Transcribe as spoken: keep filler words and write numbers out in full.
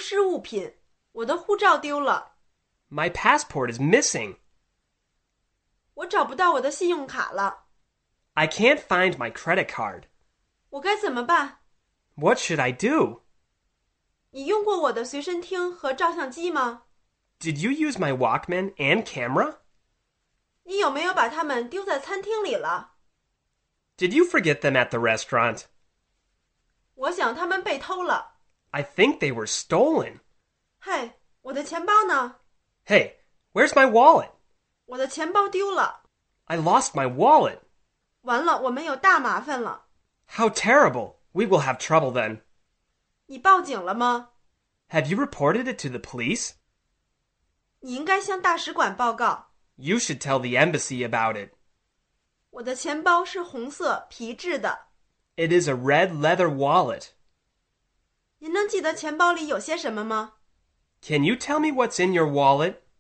失物品，我的护照丢了。 My passport is missing. 我找不到我的信用卡了。 I can't find my credit card. 我该怎么办？ What should I do? 你用过我的随身听和照相机吗？ Did you use my Walkman and camera? 你有没有把它们丢在餐厅里了？ Did you forget them at the restaurant? 我想他们被偷了。 I think they were stolen. 嘿，我的钱包呢？ Hey, where's my wallet? 我的钱包丢了。 I lost my wallet. 完了，我们有大麻烦了。 How terrible. We will have trouble then. 你报警了吗？ Have you reported it to the police? 你应该向大使馆报告。 You should tell the embassy about it. 我的钱包是红色皮质的。 It is a red leather wallet. 您能记得钱包里有些什么吗？ Can you tell me what's in your wallet?